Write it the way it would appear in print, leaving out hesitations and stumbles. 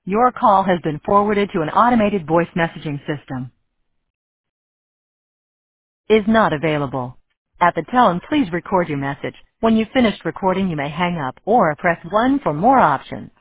Your call has been forwarded to an automated voice messaging system. Is not available. At the tone, please record your message. When you've finished recording, you may hang up or press 1 for more options.